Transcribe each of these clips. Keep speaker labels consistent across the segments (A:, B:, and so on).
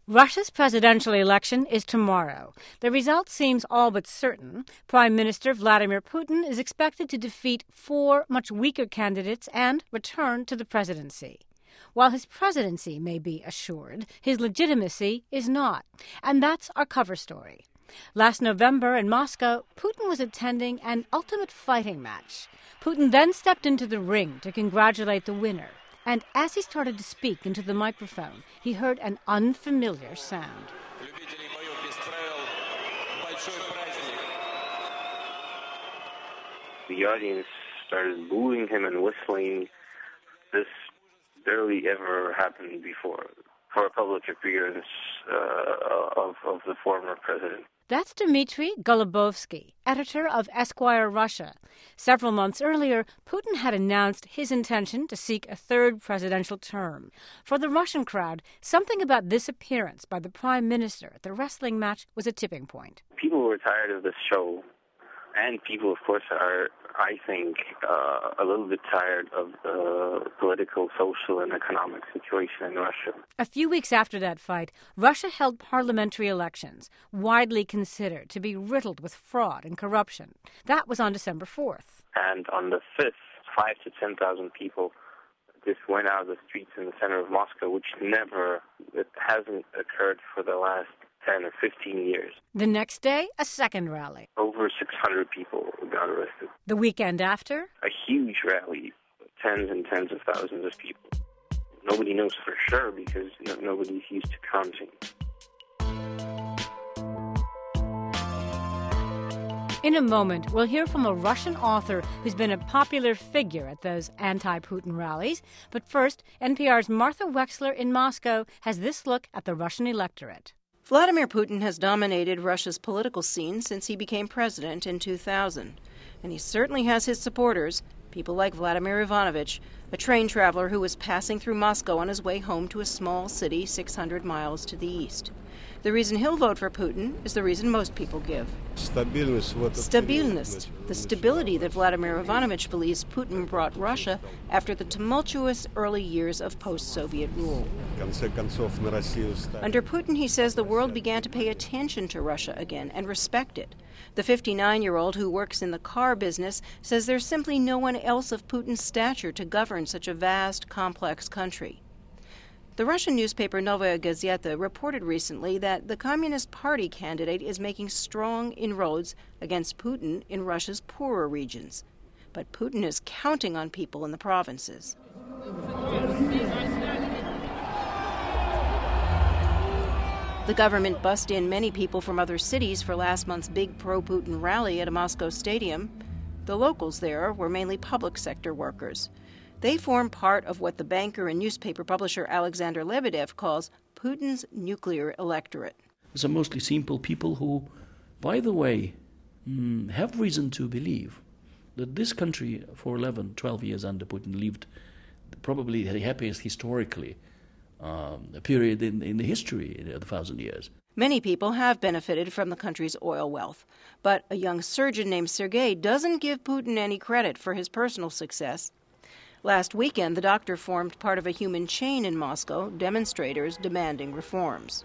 A: Russia's presidential election is tomorrow. The result seems all but certain. Prime Minister Vladimir Putin is expected to defeat 4 much weaker candidates and return to the presidency. While his presidency may be assured, his legitimacy is not. And that's our cover story. Last November in Moscow, Putin was attending an ultimate fighting match. Putin then stepped into the ring to congratulate the winner. And as he started to speak into the microphone, he heard an unfamiliar sound.
B: The audience started booing him and whistling. This barely ever happened before for a public appearance of the former president.
A: That's Dmitry Golubovsky, editor of Esquire Russia. Several months earlier, Putin had announced his intention to seek a third presidential term. For the Russian crowd, something about this appearance by the prime minister at the wrestling match was a tipping point.
B: People were tired of this show, and people, of course, are, I think, a little bit tired of the political, social, and economic situation in Russia.
A: A few weeks after that fight, Russia held parliamentary elections, widely considered to be riddled with fraud and corruption. That was on December 4th.
B: And on the 5th, 5,000 to 10,000 people just went out of the streets in the center of Moscow, which it hasn't occurred for the last 10 or 15 years.
A: The next day, a second rally.
B: Over 600 people got arrested.
A: The weekend after?
B: A huge rally, tens and tens of thousands of people. Nobody knows for sure because nobody's used to counting.
A: In a moment, we'll hear from a Russian author who's been a popular figure at those anti-Putin rallies. But first, NPR's Martha Wexler in Moscow has this look at the Russian electorate.
C: Vladimir Putin has dominated Russia's political scene since he became president in 2000. And he certainly has his supporters, people like Vladimir Ivanovich, a train traveler who was passing through Moscow on his way home to a small city 600 miles to the east. The reason he'll vote for Putin is the reason most people give. Stabilnost, the stability that Vladimir Ivanovich believes Putin brought Russia after the tumultuous early years of post-Soviet rule. Under Putin, he says the world began to pay attention to Russia again and respect it. The 59-year-old who works in the car business says there's simply no one else of Putin's stature to govern such a vast, complex country. The Russian newspaper Novaya Gazeta reported recently that the Communist Party candidate is making strong inroads against Putin in Russia's poorer regions. But Putin is counting on people in the provinces. The government bussed in many people from other cities for last month's big pro-Putin rally at a Moscow stadium. The locals there were mainly public sector workers. They form part of what the banker and newspaper publisher Alexander Lebedev calls Putin's nuclear electorate.
D: These are mostly simple people who, by the way, have reason to believe that this country for 11, 12 years under Putin lived probably the happiest historically period in the history of 1,000 years.
C: Many people have benefited from the country's oil wealth, but a young surgeon named Sergei doesn't give Putin any credit for his personal success. Last weekend, the doctor formed part of a human chain in Moscow, demonstrators demanding reforms.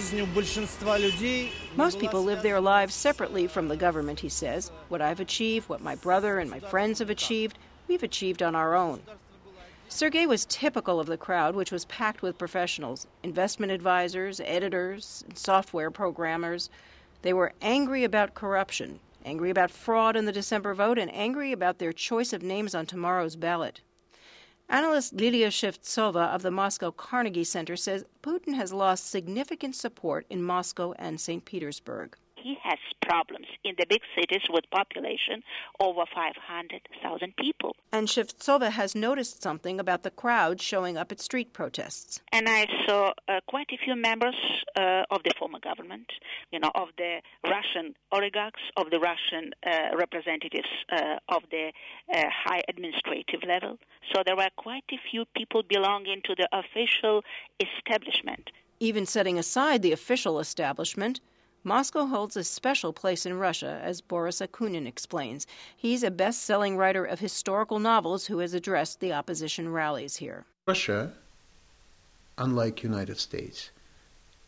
C: Most people live their lives separately from the government, he says. What I've achieved, what my brother and my friends have achieved, we've achieved on our own. Sergei was typical of the crowd, which was packed with professionals, investment advisors, editors, software programmers. They were angry about corruption, angry about fraud in the December vote, and angry about their choice of names on tomorrow's ballot. Analyst Lilia Shevtsova of the Moscow Carnegie Center says Putin has lost significant support in Moscow and St. Petersburg.
E: He has problems in the big cities with population over 500,000 people.
C: And Shevtsova has noticed something about the crowd showing up at street protests.
E: And I saw quite a few members of the former government, of the Russian oligarchs, of the Russian representatives of the high administrative level. So there were quite a few people belonging to the official establishment.
C: Even setting aside the official establishment, Moscow holds a special place in Russia, as Boris Akunin explains. He's a best-selling writer of historical novels who has addressed the opposition rallies here.
F: Russia, unlike United States,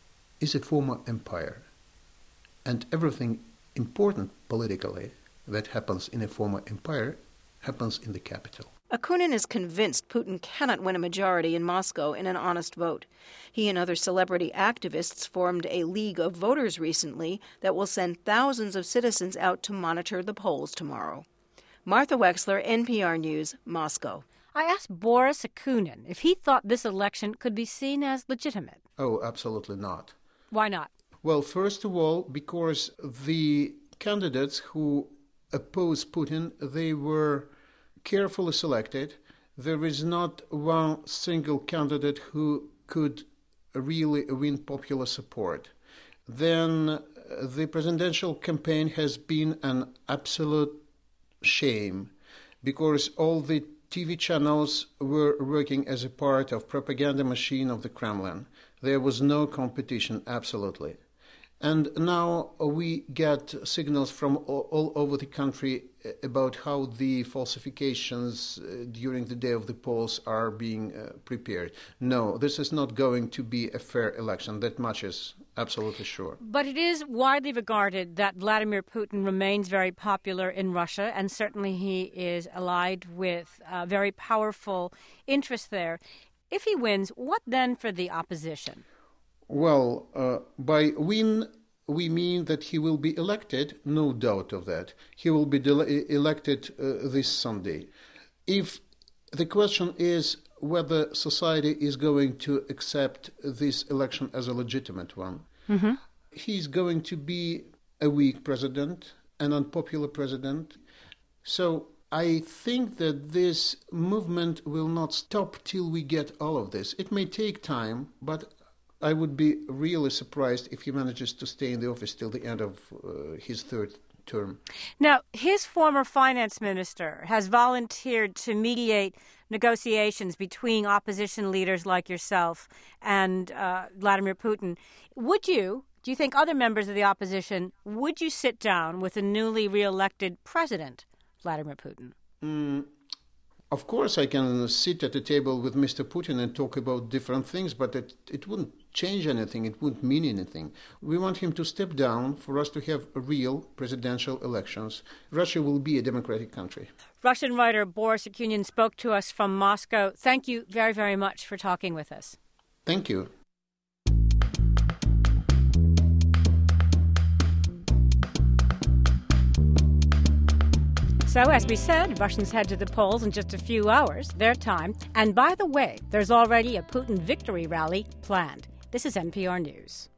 F: is a former empire, and everything important politically that happens in a former empire happens in the capital.
C: Akunin is convinced Putin cannot win a majority in Moscow in an honest vote. He and other celebrity activists formed a League of Voters recently that will send thousands of citizens out to monitor the polls tomorrow. Martha Wexler, NPR News, Moscow.
A: I asked Boris Akunin if he thought this election could be seen as legitimate.
F: Oh, absolutely not.
A: Why not?
F: Well, first of all, because the candidates who oppose Putin, they were carefully selected. There is not one single candidate who could really win popular support. Then the presidential campaign has been an absolute shame because all the TV channels were working as a part of propaganda machine of the Kremlin. There was no competition, absolutely. And now we get signals from all over the country about how the falsifications during the day of the polls are being prepared. No, this is not going to be a fair election. That much is absolutely sure.
A: But it is widely regarded that Vladimir Putin remains very popular in Russia, and certainly he is allied with very powerful interests there. If he wins, what then for the opposition?
F: Well, by win, we mean that he will be elected, no doubt of that. He will be elected this Sunday. If the question is whether society is going to accept this election as a legitimate one, he's going to be a weak president, an unpopular president. So I think that this movement will not stop till we get all of this. It may take time, but I would be really surprised if he manages to stay in the office till the end of his third term.
A: Now, his former finance minister has volunteered to mediate negotiations between opposition leaders like yourself and Vladimir Putin. Do you think other members of the opposition, would you sit down with the newly re-elected president, Vladimir Putin?
F: Of course, I can sit at a table with Mr. Putin and talk about different things, but it wouldn't change anything. It wouldn't mean anything. We want him to step down for us to have real presidential elections. Russia will be a democratic country.
A: Russian writer Boris Akunin spoke to us from Moscow. Thank you very, very much for talking with us.
F: Thank you.
A: So, as we said, Russians head to the polls in just a few hours, their time. And by the way, there's already a Putin victory rally planned. This is NPR News.